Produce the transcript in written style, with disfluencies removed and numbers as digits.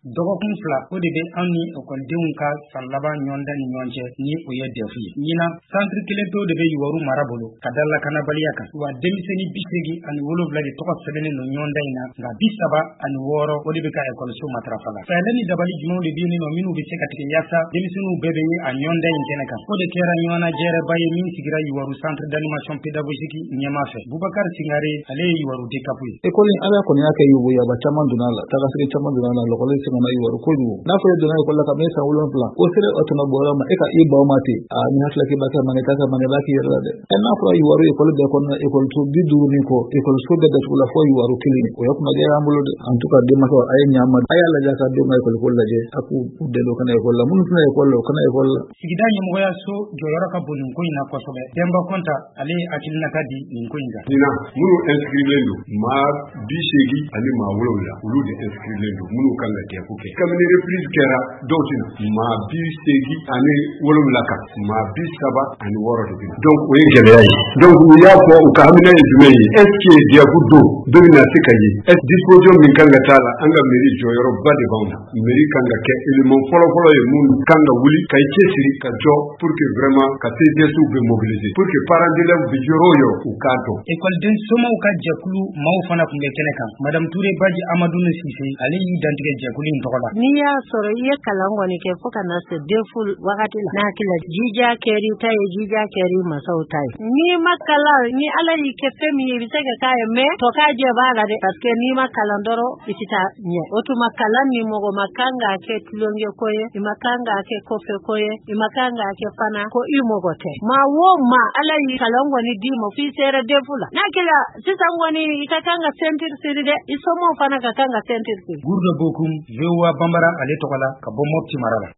dɔgɔkun fila o de bɛ anw ni ekɔlidenw ka san laban ɲɔgɔnda ni ɲɔgɔn cɛ ni o ye defu ye. ɲinan santiri kelen to de bɛ Yiwaru mara bolo ka da lakanabaliya kan, wa denmisɛnnin 87 de tɔgɔ sɛbɛnnen don ɲɔgɔnda in na, nka 36 o de bɛ ka ekɔliso matarafa la. Fɛɛrɛ ni dabali jumɛnw de bɛ yen nɔ minnu bɛ se ka tigɛ yaasa denmisɛnninw bɛɛ bɛ ye a ɲɔgɔnda in kɛnɛ kan. O de kɛra ɲɔgɔnna jɛrɛba ye min sigira Yiwaru centre d'animation pédagogique ɲɛma fɛ. Bubakar Singare ale ye Yiwaru dekapu ye. Ekɔli ala kɔni y'a kɛ yaba caman donna la, tagasigi caman donna la, lɔkɔli sɛgɛnna Yiwaru kojugu. N'a fɔ donna ekɔli la ka bɛn san 7 o sera o tɛna bɔra ma e ka i baw ma ten a ni hakili k'i ba kɛ man ka man b'a k'i yɛrɛ la dɛ. N'a fɔra Yiwaru ekɔli bɛɛ kɔnɔna ekɔliso 50 min kɔ ekɔliso bɛɛ datugu la fɔ Yiwaru kelen o ya kuma gɛrɛ an bolo de. En tout cas denmansaw a ye ɲama a y'a lajɛ ka denw ka ekɔli ko lajɛ a k'u dɛmɛ kana ekɔli la minnu tɛna ekɔli la o kana ekɔli la. Sigida ɲɛmɔgɔya so jɔyɔrɔ ka bon nin ko in na kosɛbɛ. Demba Konta ale ye hakilinata di nin ko in kan. Ɲinan minnu inscriren don maa 80 ani maa 7 olu de inscriren don minnu kan ka jɛfu kɛ. Kabini reprise kɛra dɔw tɛna maa 80 ani 7 kan maa 36 ani 6 de bɛna. Donc o ye gɛlɛya ye. Donc u y'a fɔ u ka hamina ye jumɛn ye est ce que jɛfu don bɛɛ bɛna se ka ye est disposition min kan ka taa la an ka mairie jɔyɔrɔba de b'anw na. Mairie kan ka kɛ élément fɔlɔfɔlɔ ye mun kan ka wuli ka i cɛsiri ka jɔ pour que vraiment ka CDS bɛ mobiliser pour que parents d'élèves bɛ yɔrɔ o yɔrɔ u k'a dɔn. Ekɔliden somɔgɔw ka jɛkulu maaw fana tun bɛ kɛnɛ kan. Madame Touré Badji Amadou Sise ale y'i dantigɛ jɛkulu in tɔgɔ la. N'i y'a sɔrɔ i ye kalan kɔni kɛ fo ka na se defu wagati la n'a hakili la jija kɛri ta ye jija kɛri masaw ta ye. N'i ma kalan ni ala y'i kɛ fɛn min ye i bɛ se ka k'a ye mais tɔ k'a jɛ b'a la dɛ parce que n'i ma kalan dɔrɔn i tɛ taa ɲɛ. O tuma kalan min mɔgɔ ma kan k'a kɛ tulonkɛ ko ye i ma kan k'a kɛ kɔfɛ ko ye i ma kan k'a kɛ fana ko i mɔgɔ tɛ. Maa o maa ala y'i kalan kɔni d'i ma f'i sera defu la. N'a kɛra sisan kɔni i ka kan ka ceinture siri dɛ i somɔgɔw fana ka kan ka ceinture siri. Gourde Bokum VOA Bambara ale tɔgɔ la ka bɔ Mopti mara la.